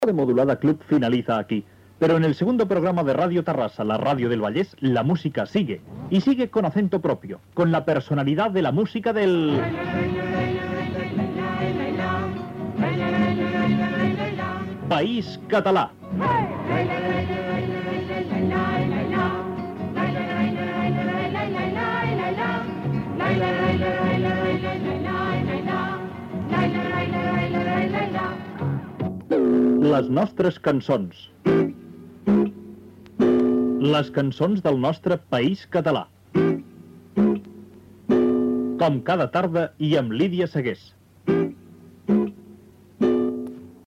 de Modulada Club finaliza aquí. Pero en el segundo programa de Radio Tarrasa, la radio del Vallés, la música sigue. Y sigue con acento propio, con la personalidad de la música del... País Català. Les nostres cançons. Les cançons del nostre país català. Com cada tarda i amb Lídia Segués.